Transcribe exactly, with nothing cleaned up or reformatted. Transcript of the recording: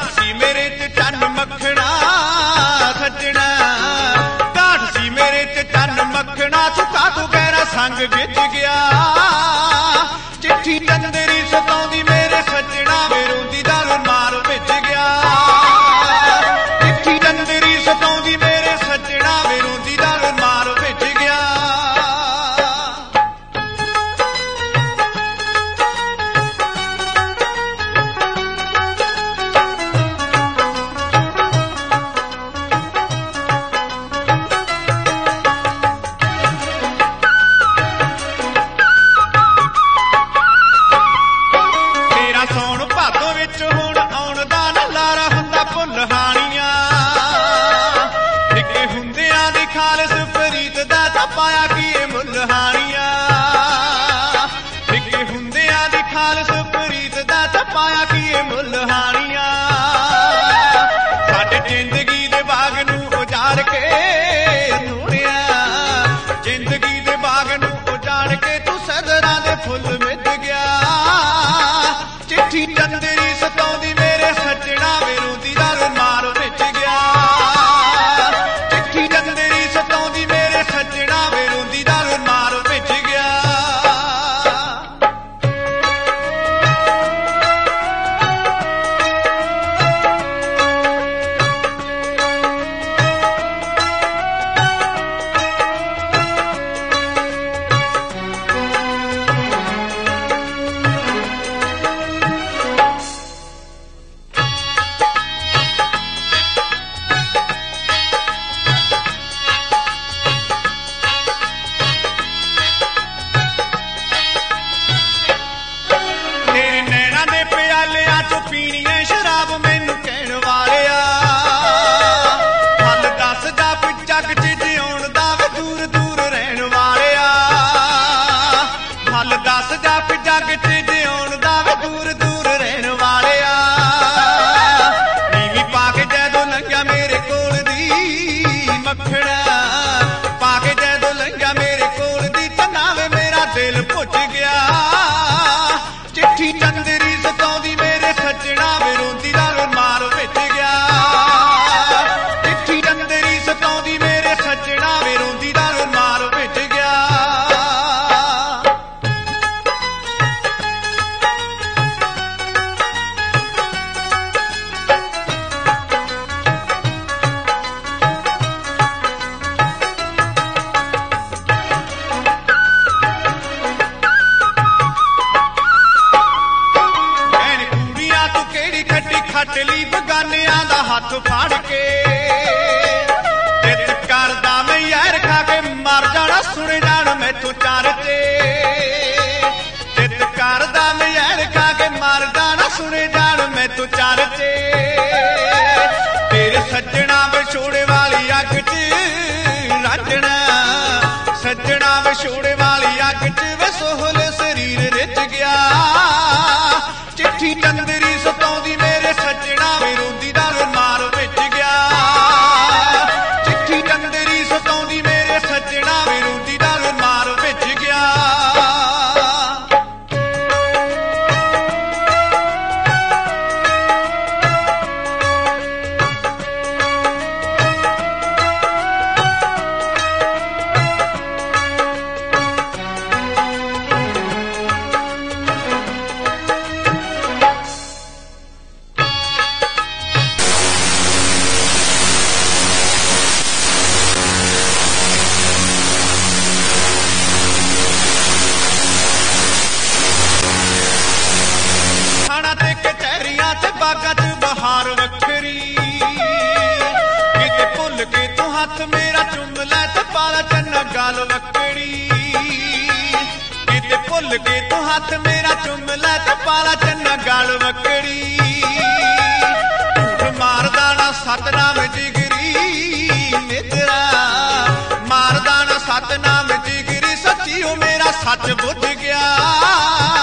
ਸੀ ਮੇਰੇ ਤੇ ਚੰਨ ਮੱਖਣਾ ਸੱਜਣਾ, ਕਾਠ ਸੀ ਮੇਰੇ ਤੇ ਚੰਨ ਮੱਖਣਾ, ਤੂੰ ਕਾਹਤੋਂ ਗਹਿਰਾ ਸੰਗ ਵਿੱਚ ਗਿਆ। ਚਿੱਠੀ ਚੰਦਰੀ ਸਤਾਉਂਦੀ ਮੇਰੇ ਸੱਜਣਾ, ਵੇ ਰੋਂਦੀ ਦਾ ਰੁਮਾਲ ਵਿੱਚ ਗਿਆ। ਚਿੱਠੀ ਚੰਦਰੀ ਸਤਾਉਂਦੀ ਮੇਰੇ ਸੱਜਣਾ, ਵੇ ਰੋਂਦੀ ਦਾ ਰੁਮਾਲ ਵਿੱਚ ਗਿਆ। ਨਿੱਕੇ ਹੁੰਦਿਆਂ ਦੀ ਖਾਲਸ ਫਰੀਦ ਦਾ ਤਾਂ ਪਾਇਆ ਕੀ ਇਹ ਮੁੱਲ ਹਾਣੀਆਂ। ਨਿੱਕੇ ਹੁੰਦਿਆਂ ਦੀ ਖਾਲਸ ਫਰੀਦ ਦਾ ਤਾਂ ਪਾਇਆ ਕੀ ਇਹ ਮੁੱਲ ਹਾਣੀਆਂ। ਸਾਡੇ ਜ਼ਿੰਦਗੀ ਦੇ ਬਾਗ ਨੂੰ ਉਜਾੜ ਕੇ ਨੂੜਿਆ, ਜ਼ਿੰਦਗੀ ਦੇ ਬਾਗ ਨੂੰ ਉਜਾੜ ਕੇ ਤੂੰ ਸਦਰਾਂ ਦੇ ਫੁੱਲ ਮਿੱਧ ਗਿਆ। ਚਿੱਠੀ ਚੰਦਰੀ ਸਤਾਉਂਦੀ ਮੇਰੇ ਸੱਜਣਾ, ਵੇ ਰੋਂਦੀ ਦਾ ਰੁਮਾਲ ਵਿੱਚ ਗਿਆ। ਚਿੱਠੀ ਚੰਦਰੀ ਸਤਾਉਂਦੀ ਮੇਰੇ ਸੱਜਣਾ, ਵੇ ਰੋਂਦੀ ਦਾ ਰੁਮਾਲ ਵਿੱਚ ਗਿਆ। ਪੀਣੀਏ ਸ਼ਰਾਬ ਮੈਨੂੰ ਕਹਿਣ ਵਾਲਿਆ, ਹੱਲ ਦੱਸਦਾ ਵੀ ਜੱਗ ਚ ਜਿਉਣ ਦਾ ਵੇ ਦੂਰ ਦੂਰ ਰਹਿਣ ਵਾਲਿਆ। ਹੱਲ ਦੱਸਦਾ ਵੀ ਜੱਗ ਚ ਜਿਉਣ ਦਾ ਵੇ ਦੂਰ ਦੂਰ ਰਹਿਣ ਵਾਲਿਆ। ਨੀਵੀਂ ਪਾ ਕੇ ਜਦੋਂ ਲੰਘਿਆ ਮੇਰੇ ਕੋਲ ਦੀ ਮੱਖਣਾ, ਪਾ ਕੇ ਜਦੋਂ ਲੰਘਿਆ ਮੇਰੇ ਕੋਲ ਦੀ ਚੰਨਾ ਵੇ ਮੇਰਾ ਦਿਲ ਭੁੱਜ ਗਿਆ। ਚਿੱਠੀ ਚੰਦਰੀ ਸਤਾਉਂਦੀ ਮੇਰੇ ਸੱਜਣਾ, ਵੇ ਰੋਂਦੀ ਦਾ ਰੁਮਾਲ ਵਿੱਚ ਗਿਆ। ਚਿੱਠੀ ਚੰਦਰੀ ਸਤਾਉਂਦੀ ਮੇਰੇ ਸੱਜਣਾ, ਵੇ ਰੋਂਦੀ ਦਾ ਰੁਮਾਲ ਵਿੱਚ ਗਿਆ। ਖੱਟ ਲਈ ਬਗਾਨਿਆਂ ਦਾ ਹੱਥ ਫੜ ਕੇ, ਜਿੱਤ ਕਰਦਾ ਮੈਂ ਯਾਰ ਖਾ ਕੇ ਮਰ ਜਾਣਾ, ਸੁਣ ਜਾਣ ਮੈਥੋਂ ਚਰਚੇ। ਜਿੱਤ ਕਰਦਾ ਮੈਂ ਯਾਰ ਖਾ ਕੇ ਮਰ ਜਾਣਾ, ਸੁਣ ਜਾਣ ਮੈਥੋਂ ਚਰਚੇ। ਤੇਰੇ ਸੱਜਣਾ ਵਿਛੋੜੇ ਵਾਲੀ ਅੱਗ ਚ ਰਾਂਝਣਾ, ਸੱਜਣਾ ਵਿਛੋੜੇ ਵਾਲੀ ਅੱਗ ਚ ਵੇ ਸੋਹਲ ਸਰੀਰ ਰਿੱਝ ਗਿਆ। ਚਿੱਠੀ ਚੰਦਰੀ ਸਤਾਉਂਦੀ ਮੇਰੇ ਸੱਜਣਾ, ਵੇ ਰੋਂਦੀ ਦਾ ਰੁਮਾਲ ਵਿੱਚ ਗਿਆ। ਚਿੱਠੀ ਚੰਦਰੀ ਸਤਾਉਂਦੀ ਮੇਰੇ ਸੱਜਣਾ, ਵੇ ਰੋਂਦੀ ਦਾ ਰੁਮਾਲ ਵਿੱਚ ਗਿਆ। ਬਾਗਾਂ ਚ ਬਹਾਰ ਵੱਖਰੀ, ਕਿਤੇ ਭੁੱਲ ਕੇ ਤੂੰ ਹੱਥ ਮੇਰਾ ਚੁੰਮ ਲੈ ਤੇ ਪਾਲਾ ਚੰਨਾ ਗਾਲ ਵੱਖਰੀ। ਕਿਤੇ ਭੁੱਲ ਕੇ ਤੂੰ ਹੱਥ ਮੇਰਾ ਚੁੰਮ ਲੈ ਤੇ ਪਾਲਾ ਚੰਨਾ ਗਾਲ ਵੱਖਰੀ। ਝੂਠ ਮਾਰਦਾ ਨਾ ਸਤਨਾਮ ਜਿਗਰੀ ਮਿੱਤਰਾ, ਮਾਰਦਾ ਨਾ ਸਤਨਾਮ ਜਿਗਰੀ, ਸੱਚੀ ਉਹ ਮੇਰਾ ਸੱਚ ਬੁੱਝ ਗਿਆ।